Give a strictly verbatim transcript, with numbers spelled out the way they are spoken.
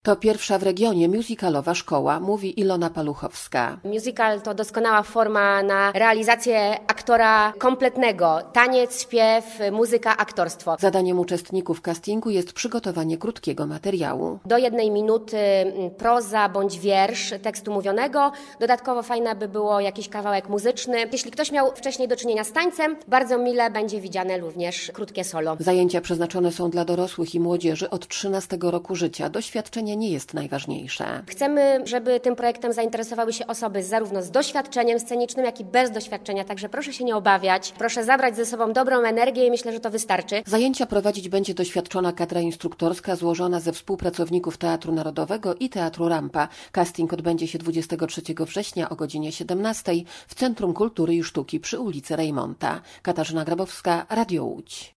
To pierwsza w regionie musicalowa szkoła, mówi Ilona Paluchowska. Musical to doskonała forma na realizację aktora kompletnego. Taniec, śpiew, muzyka, aktorstwo. Zadaniem uczestników castingu jest przygotowanie krótkiego materiału. Do jednej minuty proza bądź wiersz tekstu mówionego. Dodatkowo fajne by było jakiś kawałek muzyczny. Jeśli ktoś miał wcześniej do czynienia z tańcem, bardzo mile będzie widziane również krótkie solo. Zajęcia przeznaczone są dla dorosłych i młodzieży od trzynastego roku życia. Doświadczenie nie jest najważniejsze. Chcemy, żeby tym projektem zainteresowały się osoby zarówno z doświadczeniem scenicznym, jak i bez doświadczenia, także proszę się nie obawiać, proszę zabrać ze sobą dobrą energię i myślę, że to wystarczy. Zajęcia prowadzić będzie doświadczona kadra instruktorska złożona ze współpracowników Teatru Narodowego i Teatru Rampa. Casting odbędzie się dwudziestego trzeciego września o godzinie siedemnastej w Centrum Kultury i Sztuki przy ulicy Rejmonta. Katarzyna Grabowska, Radio Łódź.